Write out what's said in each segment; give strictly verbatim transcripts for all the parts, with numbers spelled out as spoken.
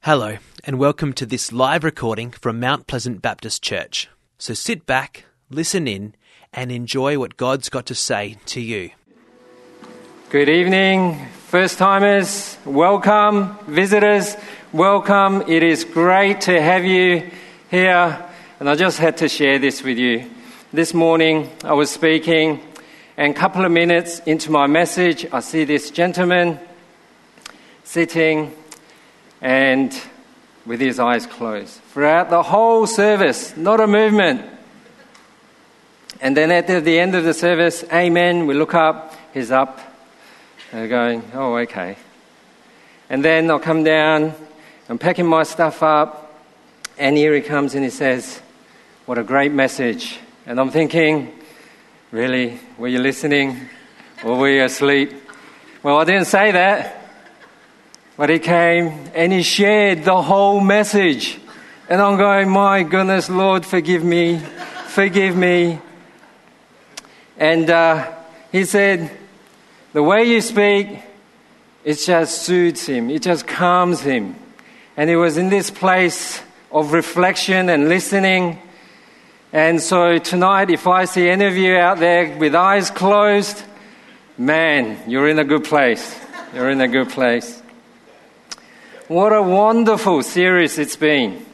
Hello, and welcome to this live recording from Mount Pleasant Baptist Church. So sit back, listen in, and enjoy what God's got to say to you. Good evening, first-timers, welcome, visitors, welcome. It is great to have you here, and I just had to share this with you. This morning, I was speaking, and a couple of minutes into my message, I see this gentleman sitting and with his eyes closed. Throughout the whole service, not a movement. And then at the end of the service, amen, we look up, he's up. And we're going, oh, okay. And then I'll come down, I'm packing my stuff up, and here he comes and he says, what a great message. And I'm thinking, really, were you listening or were you asleep? Well, I didn't say that. But he came and he shared the whole message. And I'm going, my goodness, Lord, forgive me, forgive me. And uh, he said, the way you speak, it just soothes him, it just calms him. And he was in this place of reflection and listening. And so tonight, if I see any of you out there with eyes closed, man, you're in a good place. You're in a good place. What a wonderful series it's been.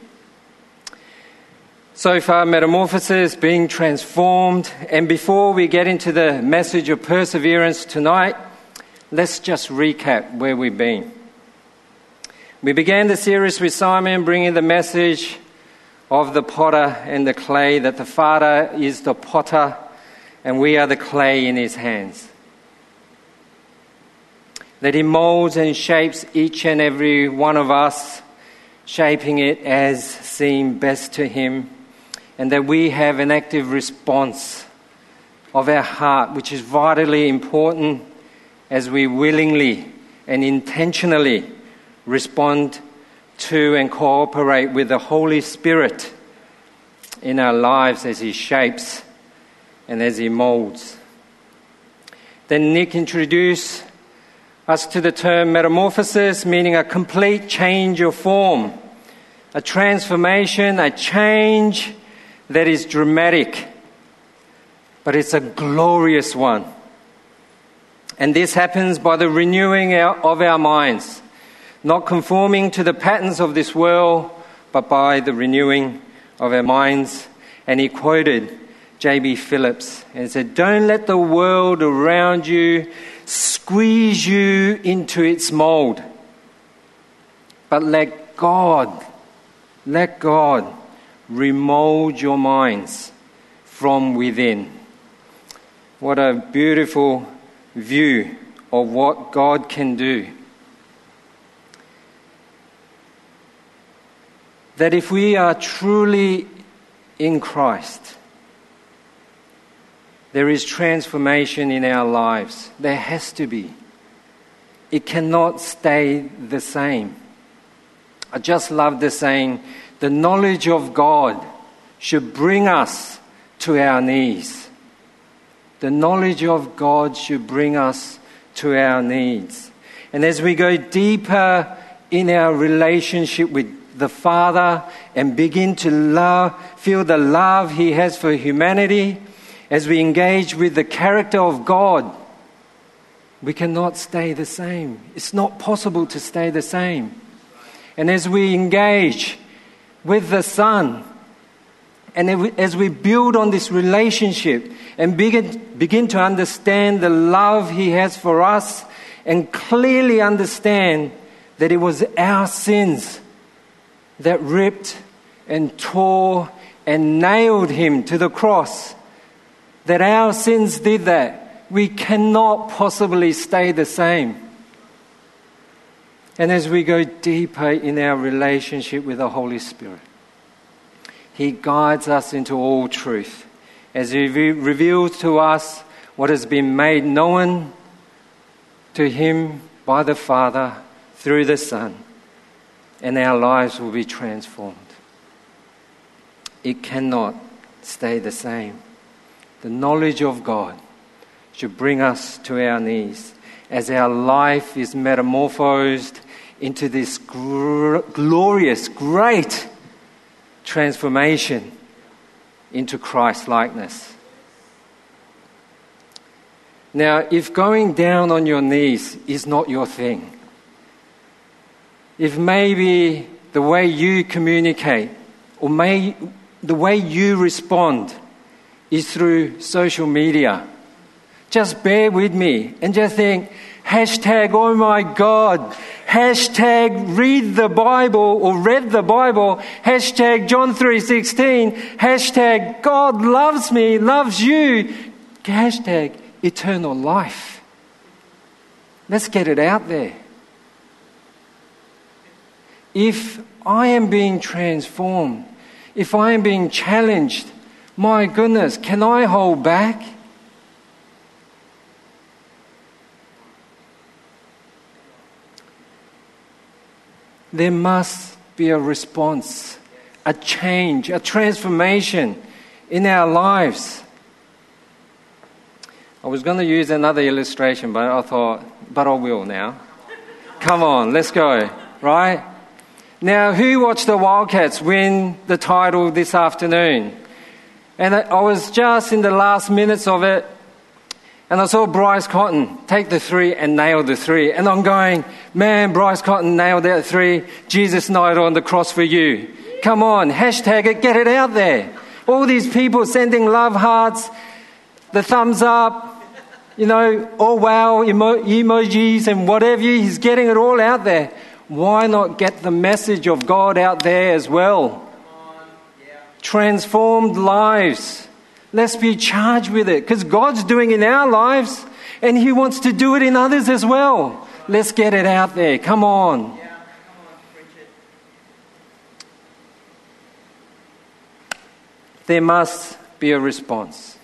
So far, Metamorphosis, being transformed. And before we get into the message of perseverance tonight, let's just recap where we've been. We began the series with Simon bringing the message of the potter and the clay, that the Father is the potter and we are the clay in his hands. That he molds and shapes each and every one of us, shaping it as seemed best to him, and that we have an active response of our heart, which is vitally important as we willingly and intentionally respond to and cooperate with the Holy Spirit in our lives as he shapes and as he molds. Then Nick introduced us to the term metamorphosis, meaning a complete change of form, a transformation, a change that is dramatic, but it's a glorious one. And this happens by the renewing of our minds, not conforming to the patterns of this world, but by the renewing of our minds. And he quoted J B Phillips and said, don't let the world around you squeeze you into its mold, but let God, let God remold your minds from within. What a beautiful view of what God can do. That if we are truly in Christ, there is transformation in our lives. There has to be. It cannot stay the same. I just love the saying, the knowledge of God should bring us to our knees. The knowledge of God should bring us to our knees. And as we go deeper in our relationship with the Father and begin to love, feel the love he has for humanity, as we engage with the character of God, we cannot stay the same. It's not possible to stay the same. And as we engage with the Son, and as we build on this relationship and begin, begin to understand the love he has for us, and clearly understand that it was our sins that ripped and tore and nailed him to the cross, that our sins did that, we cannot possibly stay the same. And as we go deeper in our relationship with the Holy Spirit, he guides us into all truth, as he re- reveals to us what has been made known to him by the Father through the Son, and our lives will be transformed. It cannot stay the same. The knowledge of God should bring us to our knees as our life is metamorphosed into this gr- glorious, great transformation into Christ-likeness. Now, if going down on your knees is not your thing, if maybe the way you communicate or may, the way you respond is through social media, just bear with me and just think, hashtag, oh my God, hashtag read the Bible or read the Bible, hashtag John three sixteen, hashtag God loves me, loves you, hashtag eternal life. Let's get it out there. If I am being transformed, if I am being challenged, my goodness, can I hold back? There must be a response, a change, a transformation in our lives. I was going to use another illustration, but I thought, but I will now. Come on, let's go, right? Now, who watched the Wildcats win the title this afternoon? And I was just in the last minutes of it, and I saw Bryce Cotton take the three and nail the three. And I'm going, man, Bryce Cotton nailed that three. Jesus died on the cross for you. Come on, hashtag it, get it out there. All these people sending love hearts, the thumbs up, you know, oh wow, emo- emojis and whatever. He's getting it all out there. Why not get the message of God out there as well? Transformed lives. Let's be charged with it because God's doing it in our lives and He wants to do it in others as well. Let's get it out there. Come on. Yeah, come on, preach it. There must be a response.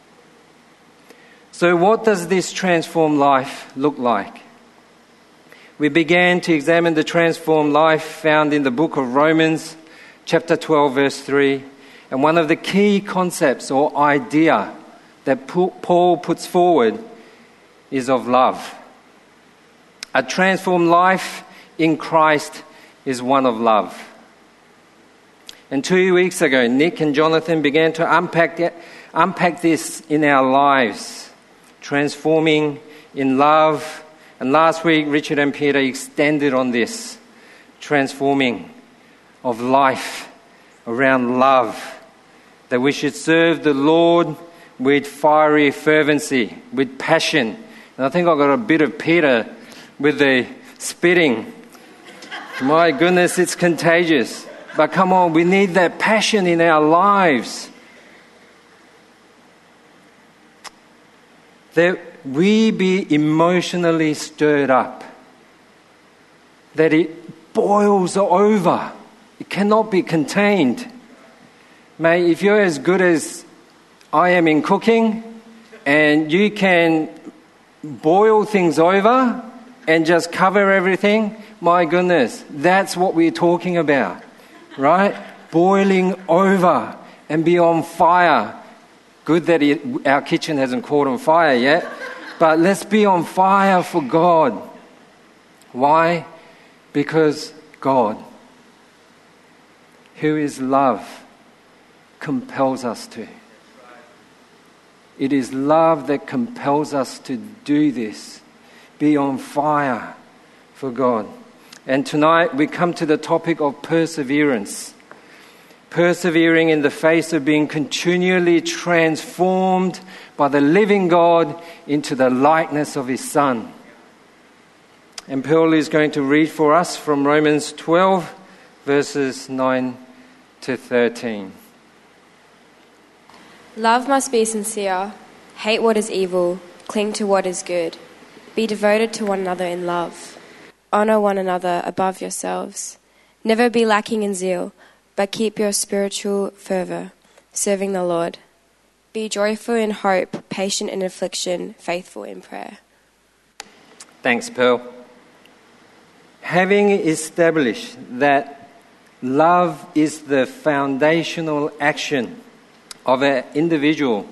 So what does this transformed life look like? We began to examine the transformed life found in the book of Romans, chapter twelve, verse three. And one of the key concepts or idea that Paul puts forward is of love. A transformed life in Christ is one of love. And two weeks ago, Nick and Jonathan began to unpack, it, unpack this in our lives, transforming in love. And last week, Richard and Peter extended on this, transforming of life around love. That we should serve the Lord with fiery fervency, with passion. And I think I got a bit of Peter with the spitting. My goodness, it's contagious. But come on, we need that passion in our lives. That we be emotionally stirred up. That it boils over. It cannot be contained. Mate, if you're as good as I am in cooking and you can boil things over and just cover everything, my goodness, that's what we're talking about, right? Boiling over and be on fire. Good that it, our kitchen hasn't caught on fire yet, but let's be on fire for God. Why? Because God, who is love, compels us to. It is love that compels us to do this. Be on fire for God. And tonight we come to the topic of perseverance. Persevering in the face of being continually transformed by the living God into the likeness of His Son. And Paul is going to read for us from Romans twelve, verses nine to thirteen. Love must be sincere. Hate what is evil. Cling to what is good. Be devoted to one another in love. Honor one another above yourselves. Never be lacking in zeal, but keep your spiritual fervor, serving the Lord. Be joyful in hope, patient in affliction, faithful in prayer. Thanks, Pearl. Having established that love is the foundational action of an individual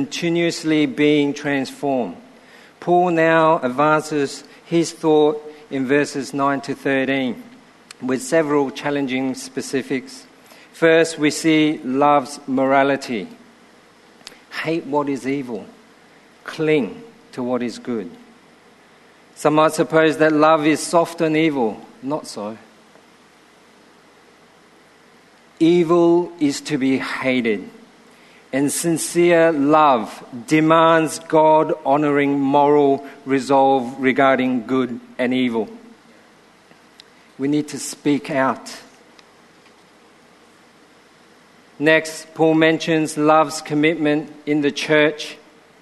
continuously being transformed, Paul now advances his thought in verses nine to thirteen with several challenging specifics. First, we see love's morality. Hate what is evil. Cling to what is good. Some might suppose that love is soft and evil. Not so. Evil is to be hated, and sincere love demands God-honoring moral resolve regarding good and evil. We need to speak out. Next, Paul mentions love's commitment in the church.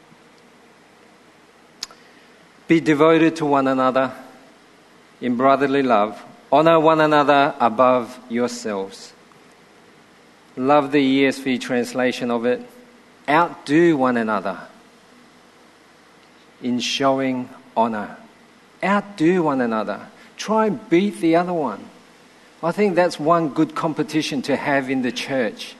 Be devoted to one another in brotherly love. Honor one another above yourselves. Love the E S V translation of it. Outdo one another in showing honor. Outdo one another. Try and beat the other one. I think that's one good competition to have in the church.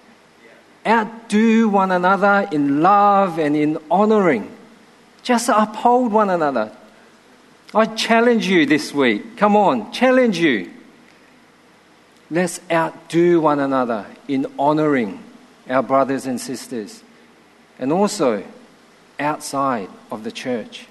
Outdo one another in love and in honoring. Just uphold one another. I challenge you this week. Come on, challenge you. Let's outdo one another in honoring our brothers and sisters, and also outside of the church.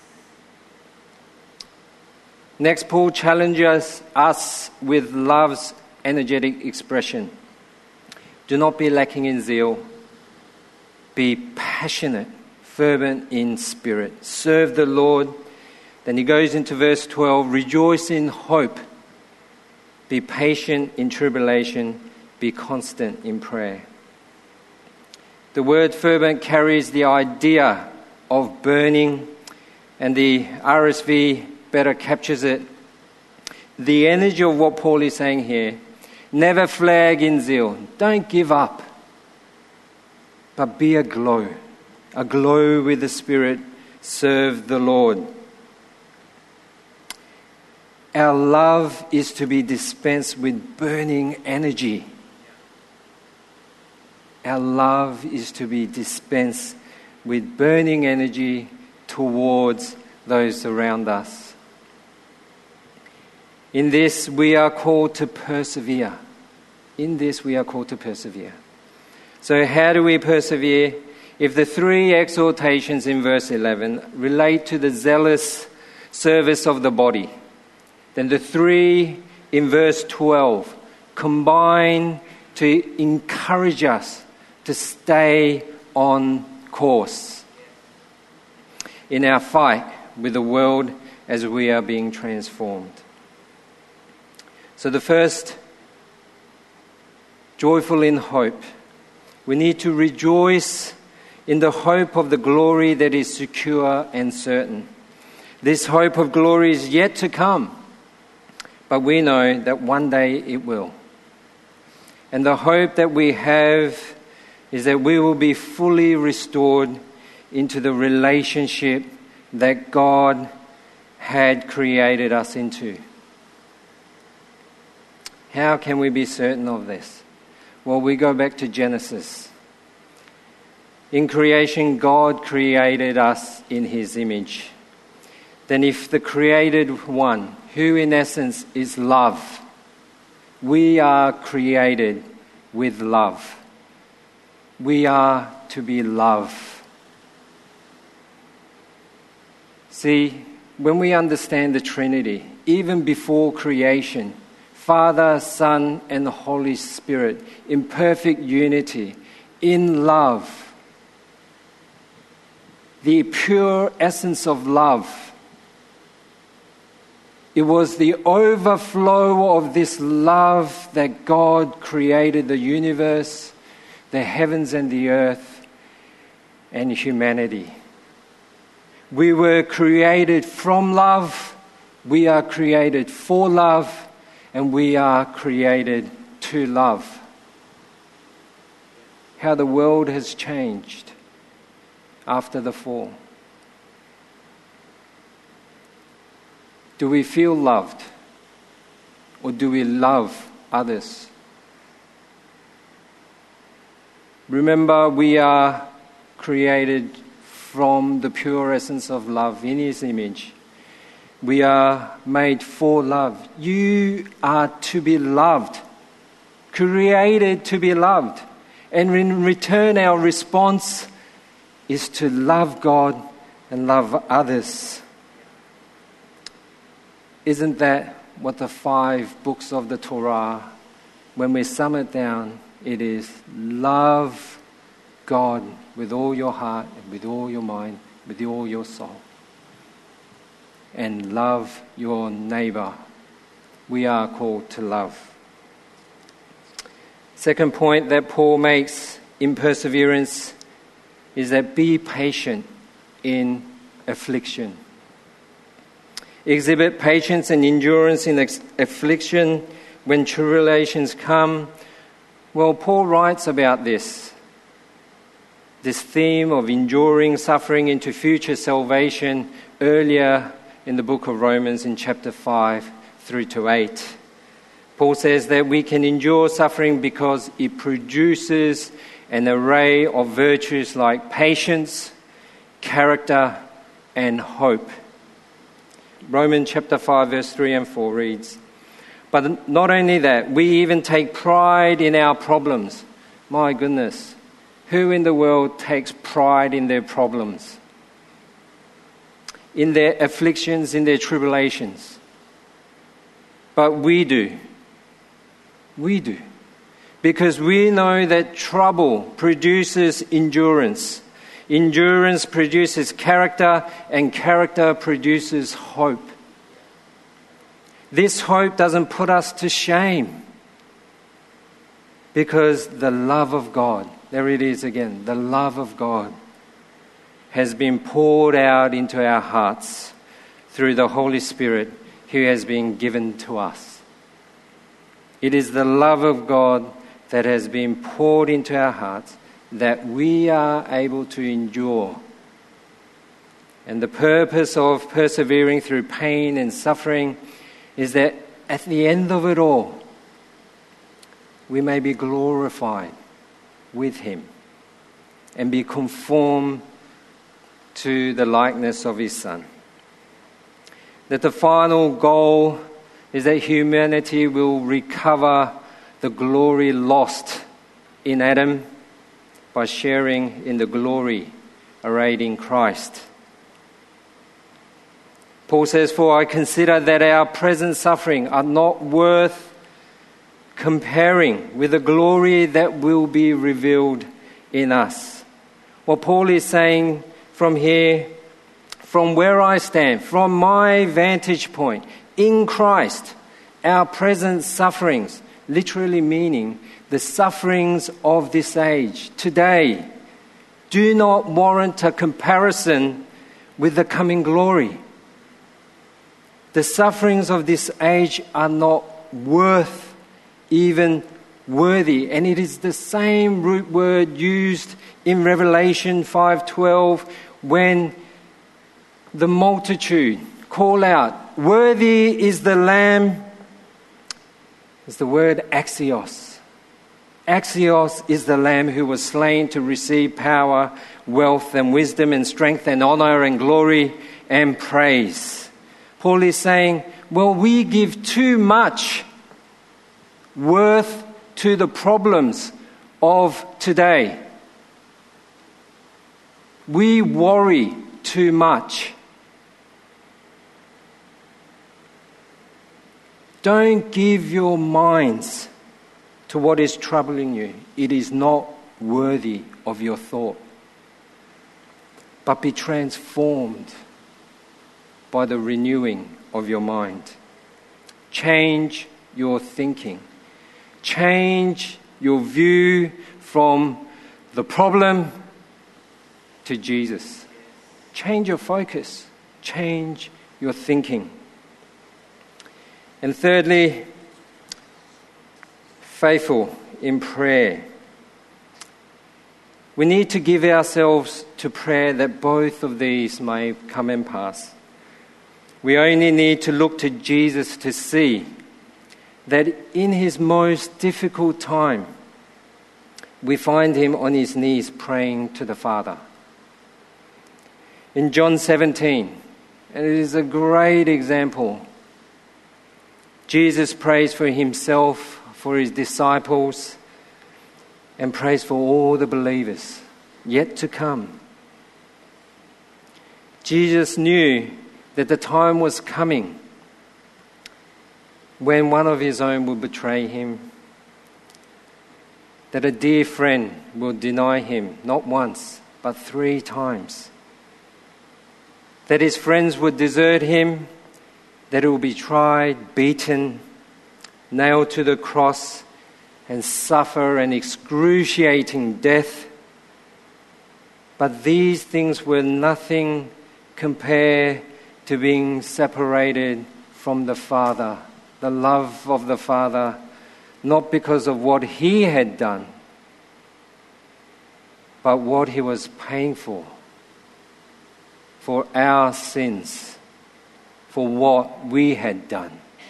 Next, Paul challenges us with love's energetic expression. Do not be lacking in zeal. Be passionate, fervent in spirit. Serve the Lord. Then he goes into verse twelve. Rejoice in hope. Be patient in tribulation. Be constant in prayer. The word fervent carries the idea of burning, and the R S V better captures it. The energy of what Paul is saying here. Never flag in zeal. Don't give up. But be aglow. Aglow with the Spirit. Serve the Lord. Our love is to be dispensed with burning energy. Our love is to be dispensed with burning energy towards those around us. In this, we are called to persevere. In this, we are called to persevere. So how do we persevere? If the three exhortations in verse eleven relate to the zealous service of the body, then the three in verse twelve combine to encourage us to stay on course in our fight with the world as we are being transformed. So the first, joyful in hope. We need to rejoice in the hope of the glory that is secure and certain. This hope of glory is yet to come, but we know that one day it will. And the hope that we have is that we will be fully restored into the relationship that God had created us into. How can we be certain of this? Well, we go back to Genesis. In creation, God created us in His image. Then if the created one, who in essence is love, we are created with love. We are to be love. See, when we understand the Trinity, even before creation, Father, Son, and the Holy Spirit in perfect unity, in love, the pure essence of love. It was the overflow of this love that God created the universe, the heavens and the earth, and humanity. We were created from love, we are created for love, and we are created to love. How the world has changed after the fall. Do we feel loved? Or do we love others? Remember, we are created from the pure essence of love in His image. We are made for love. You are to be loved, created to be loved. And in return, our response is to love God and love others. Isn't that what the five books of the Torah, when we sum it down, it is love God with all your heart and with all your mind, with all your soul. And love your neighbor. We are called to love. Second point that Paul makes in perseverance is that be patient in affliction. Exhibit patience and endurance in ex- affliction when tribulations come. Well, Paul writes about this. This theme of enduring suffering into future salvation earlier in the book of Romans in chapter five through to eight. Paul says that we can endure suffering because it produces an array of virtues like patience, character, and hope. Romans chapter five verse three and four reads, "But not only that, we even take pride in our problems." My goodness, who in the world takes pride in their problems? In their afflictions, in their tribulations? But we do. We do. Because we know that trouble produces endurance. Endurance produces character, and character produces hope. This hope doesn't put us to shame. Because the love of God, there it is again, the love of God has been poured out into our hearts through the Holy Spirit who has been given to us. It is the love of God that has been poured into our hearts that we are able to endure. And the purpose of persevering through pain and suffering is that at the end of it all, we may be glorified with Him and be conformed to the likeness of His Son. That the final goal is that humanity will recover the glory lost in Adam by sharing in the glory arrayed in Christ. Paul says, "For I consider that our present suffering are not worth comparing with the glory that will be revealed in us." What Paul is saying from here, from where I stand, from my vantage point, in Christ, our present sufferings, literally meaning the sufferings of this age, today, do not warrant a comparison with the coming glory. The sufferings of this age are not worth even worthy. And it is the same root word used in Revelation five twelve when the multitude call out, "Worthy is the Lamb." It's the word axios. Axios is the Lamb who was slain to receive power, wealth and wisdom and strength and honor and glory and praise. Paul is saying, well, we give too much worth to the problems of today. We worry too much. Don't give your minds to what is troubling you. It is not worthy of your thought. But be transformed by the renewing of your mind. Change your thinking. Change your view from the problem to Jesus. Change your focus. Change your thinking. And thirdly, faithful in prayer. We need to give ourselves to prayer that both of these may come and pass. We only need to look to Jesus to see that in his most difficult time, we find him on his knees praying to the Father. In John seventeen, And it is a great example. Jesus prays for himself, for his disciples, and prays for all the believers yet to come. Jesus knew that the time was coming when one of his own will betray him, that a dear friend will deny him not once but three times, that his friends would desert him, that he will be tried, beaten, nailed to the cross, and suffer an excruciating death. But these things were nothing compared to being separated from the Father, the love of the Father, not because of what he had done, but what he was paying for, for our sins, for what we had done.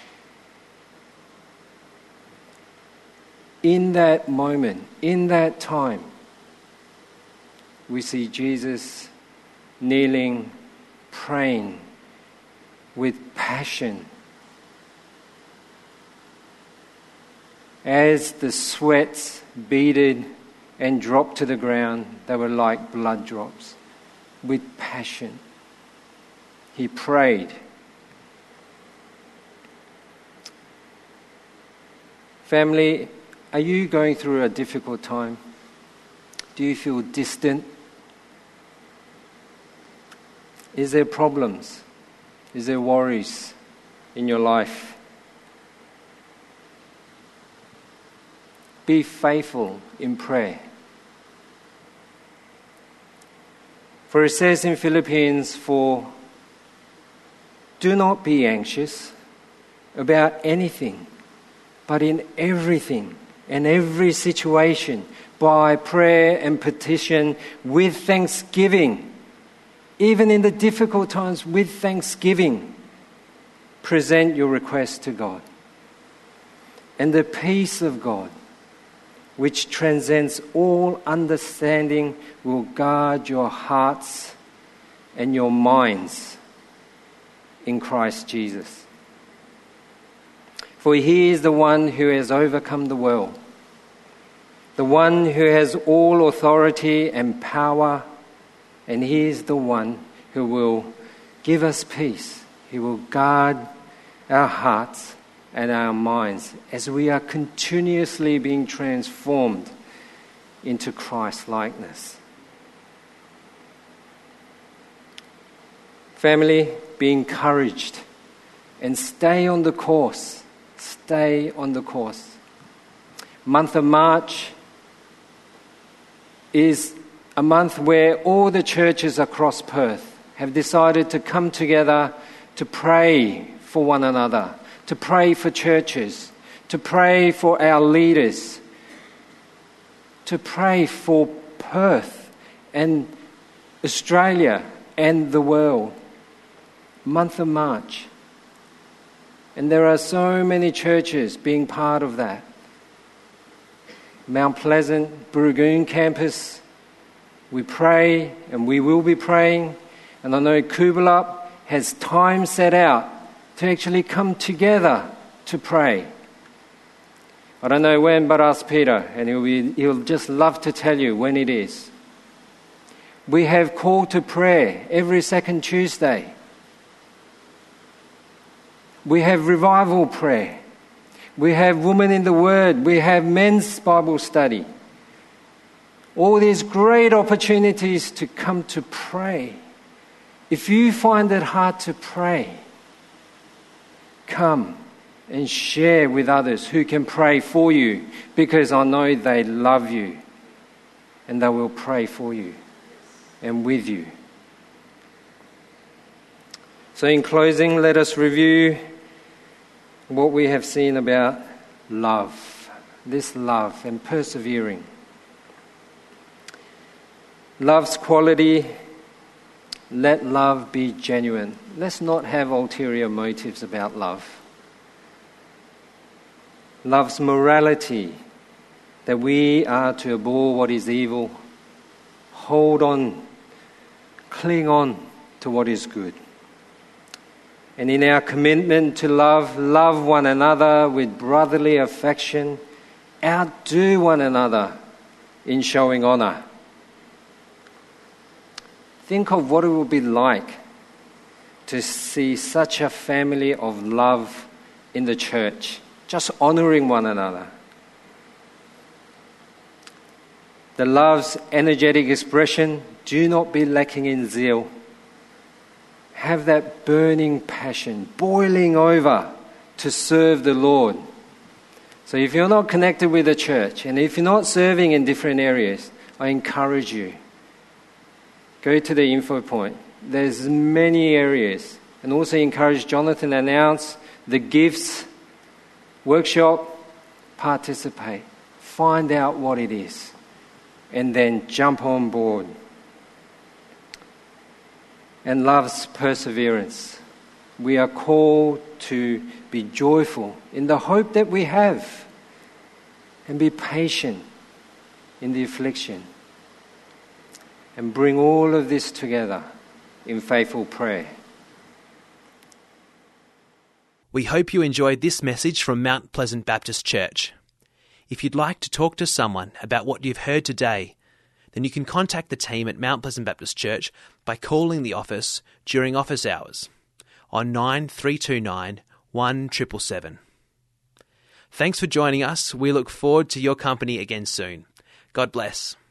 In that moment, in that time, we see Jesus kneeling, praying with passion. As the sweats beaded and dropped to the ground, they were like blood drops. With passion, he prayed. Family, are you going through a difficult time? Do you feel distant? Is there problems? Is there worries in your life? Be faithful in prayer. For it says in Philippians four, do not be anxious about anything, but in everything and every situation, by prayer and petition, with thanksgiving, even in the difficult times, with thanksgiving, present your requests to God. And the peace of God, which transcends all understanding, will guard your hearts and your minds in Christ Jesus. For he is the one who has overcome the world, the one who has all authority and power, and he is the one who will give us peace. He will guard our hearts and our minds as we are continuously being transformed into Christ-likeness. Family, be encouraged and stay on the course. Stay on the course. Month of March is a month where all the churches across Perth have decided to come together to pray for one another, to pray for churches, to pray for our leaders, to pray for Perth and Australia and the world. Month of March. And there are so many churches being part of that. Mount Pleasant, Burragoon campus, we pray and we will be praying. And I know Coolbellup has time set out to actually come together to pray. I don't know when, but ask Peter, and he'll, be, he'll just love to tell you when it is. We have call to prayer every second Tuesday. We have revival prayer. We have Women in the Word. We have men's Bible study. All these great opportunities to come to pray. If you find it hard to pray, come and share with others who can pray for you, because I know they love you and they will pray for you and with you. So in closing, let us review what we have seen about love, this love and persevering. Love's quality, let love be genuine. Let's not have ulterior motives about love. Love's morality, that we are to abhor what is evil, hold on, cling on to what is good. And in our commitment to love, love one another with brotherly affection, outdo one another in showing honour. Think of what it will be like to see such a family of love in the church, just honouring one another. The love's energetic expression, do not be lacking in zeal. Have that burning passion, boiling over to serve the Lord. So if you're not connected with the church, and if you're not serving in different areas, I encourage you, go to the info point. There's many areas. And also encourage Jonathan to announce the gifts, workshop, participate. Find out what it is. And then jump on board. And love's perseverance. We are called to be joyful in the hope that we have and be patient in the affliction and bring all of this together in faithful prayer. We hope you enjoyed this message from Mount Pleasant Baptist Church. If you'd like to talk to someone about what you've heard today, then you can contact the team at Mount Pleasant Baptist Church by calling the office during office hours on nine three two nine, one seven seven seven. Thanks for joining us. We look forward to your company again soon. God bless.